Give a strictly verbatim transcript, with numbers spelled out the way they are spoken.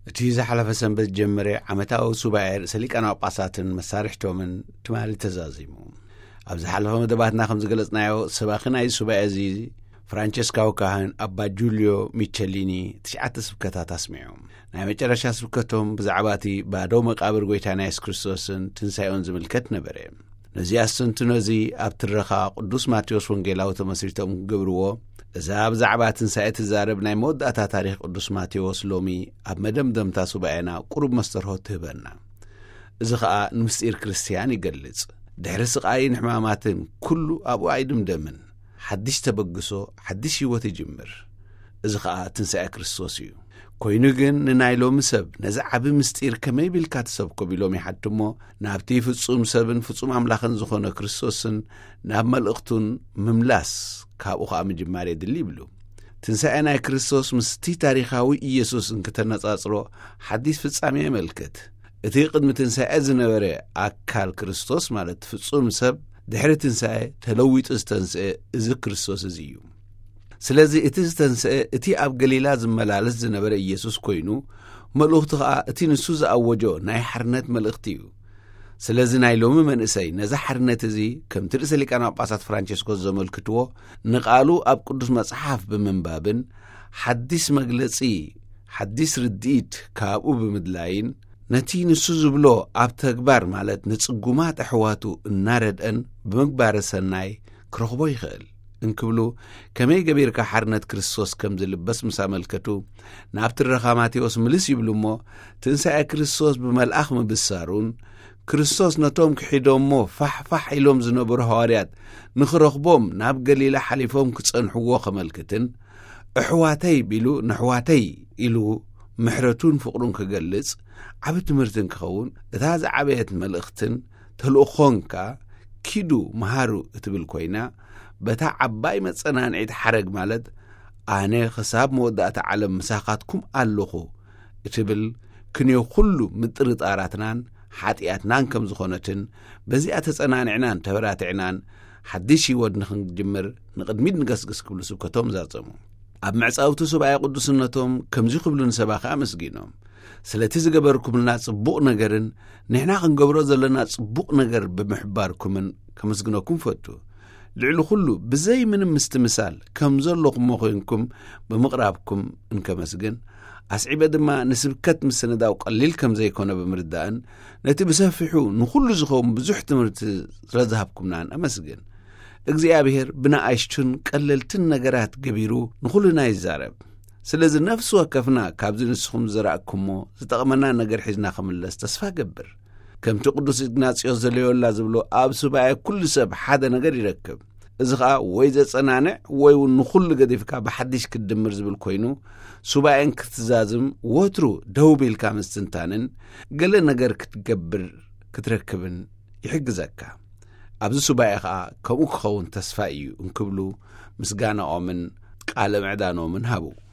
እቲ ዝሓለፈ ሰንበት ጀመረ ዓመታዊ ሱባኤ ሰሊቃና ጳጳሳትን መሳርሕቶምን ትማሊ ተዛዚሙ ኣብ ዝሓለፈ መደባትና ከም ዝገለጽናዮ ሰባኺ ናይ ሱባኤ እዚ ፍራንቸስካዊ ካህን ኣባ ጁልዮ ሚቸሊኒ ትሽዓተ ስብከታት ኣስሚዖም ናይ መጨረሻ ስብከቶም ብዛዕባ እቲ ባዶ መቃብር ጎይታና ኢየሱስ ክርስቶስን ትንሣኤውን ዝምልከት ነበረ። ነዚ ኣስተንትኖ እዚ ኣብ ትረኻ ቅዱስ ማቴዎስ ወንጌላዊ ተመስሪቶም ክገብርዎ እዛ ብዛዕባ ትንሣኤ ትዛረብ ናይ መወዳእታ ታሪኽ ቅዱስ ማቴዎስ ሎሚ ኣብ መደምደምታ ሱባኤና ቁሩብ መስተርሆ ትህበና። እዚ ኸዓ ንምስጢር ክርስቲያን ይገልጽ። ድሕሪ ስቓይን ሕማማትን ኩሉ ኣብኡ ኣይድምደምን። ሓድሽ ተበግሶ ሓድሽ ህይወት ይጅምር። እዚ ኸዓ ትንሣኤ ክርስቶስ እዩ። ኮይኑ ግን ንናይ ሎሚ ሰብ ነዚ ዓብ ምስጢር ከመይ ቢልካ ትሰብኮ ቢሎም ይሓድ እሞ ናብቲ ፍጹም ሰብን ፍጹም ኣምላኽን ዝኾነ ክርስቶስን ናብ መልእኽቱን ምምላስ ካብኡ ኸዓ ምጅማር የድሊ ይብሉ። ትንሣኤ ናይ ክርስቶስ ምስቲ ታሪኻዊ ኢየሱስ እንክተነጻጽሮ ሓዲስ ፍጻሜ የመልክት። እቲ ቅድሚ ትንሣኤ ዝነበረ ኣካል ክርስቶስ ማለት ፍጹም ሰብ ድሕሪ ትንሣኤ ተለዊጡ ዝተንስአ እዚ ክርስቶስ እዚ እዩ። ስለዚ እቲ ዝተንስአ እቲ ኣብ ገሊላ ዝመላለስ ዝነበረ ኢየሱስ ኮይኑ መልእኽቱ ኸዓ እቲ ንሱ ዝኣወጆ ናይ ሓርነት መልእኽቲ እዩ። ስለዚ ናይ ሎሚ መንእሰይ ነዛ ሓርነት እዚ ከምቲ ርእሰ ሊቃነ ጳጳሳት ፍራንቸስኮስ ዘመልክትዎ ንቓሉ ኣብ ቅዱስ መጽሓፍ ብምንባብን ሓዲስ መግለጺ ሓዲስ ርድኢት ካብኡ ብምድላይን ነቲ ንሱ ዝብሎ ኣብ ተግባር ማለት ንጽጉማት ኣሕዋቱ እናረድአን ብምግባረ ሰናይ ክረኽቦ ይኽእል እንክብሉ ከመይ ገቢርካ ሓርነት ክርስቶስ ከም ዝልበስ ምስ ኣመልከቱ ናብ ትረኻ ማቴዎስ ምልስ ይብሉ እሞ ትንሣኤ ክርስቶስ ብመልኣኽ ምብሳሩን ክርስቶስ ነቶም ክሒዶሞ ፋሕፋሕ ኢሎም ዝነበሩ ሐዋርያት ንኽረኽቦም ናብ ገሊላ ሓሊፎም ክጸንሕዎ ኸመልክትን ኣሕዋተይ ቢሉ ንኣሕዋተይ ኢሉ ምሕረቱን ፍቕሩን ክገልጽ ዓብ ትምህርትን ክኸውን እታ ዝዓበየት መልእኽትን ተልእኾንካ ኪዱ መሃሩ እትብል ኮይና በታ ዓባይ መጸናንዒት ሓረግ ማለት ኣነ ኽሳብ መወዳእታ ዓለም ምሳኻትኩም ኣለኹ እትብል ክንዮ ኹሉ ምጥርጣራትናን ሓጢኣትናን ከም ዝኾነትን በዚኣ ተጸናንዕናን ተበራትዕናን ሓድሽ ህይወት ንኽንጅምር ንቕድሚት ንገስግስ ክብሉ ስብከቶም ዛጸሙ። ኣብ መዕጻውቲ ሱባኤ ቅዱስነቶም ከምዚ ክብሉ ንሰባኺ ኣመስጊኖም ስለቲ ዝገበርኩምልና ጽቡቕ ነገርን ንሕና ክንገብሮ ዘለና ጽቡቕ ነገር ብምሕባርኩምን ከመስግነኩም ፈቱ። ልዕሊ ኹሉ ብዘይ ምንም ምስትምሳል ከም ዘለኹም ኮይንኩም ብምቕራብኩም እንከመስግን ኣስዒበ ድማ ንስብከት ምስንዳው ቀሊል ከም ዘይኮነ ብምርዳእን ነቲ ብሰፊሑ ንኹሉ ዝኸውን ብዙሕ ትምህርቲ ስለዝሃብኩምናን ኣመስግን። እግዚኣብሔር ብንኣሽቱን ቀለልትን ነገራት ገቢሩ ንኹሉና ይዛረብ። ስለዚ ነፍሲ ወከፍና ካብዚ ንስኹም ዝረእኩሞ ዝጠቕመና ነገር ሒዝና ኸምለስ ተስፋ ገብር። ከምቲ ቅዱስ ኢግናጽዮስ ዘለዮላ ዝብሎ ኣብ ሱባኤ ኩሉ ሰብ ሓደ ነገር ይረክብ። እዚ ኸዓ ወይ ዘጸናንዕ ወይ እውን ንኹሉ ገዲፍካ ብሓድሽ ክድምር ዝብል ኮይኑ ሱባኤን ክትዛዝም ወትሩ ደው ቤልካ ምስትንታንን ገለ ነገር ክትገብር ክትረክብን ይሕግዘካ። ኣብዚ ሱባኤ ኸዓ ከምኡ ክኸውን ተስፋ እዩ እንክብሉ ምስጋናኦምን ቃለ ምዕዳኖምን ሃቡ።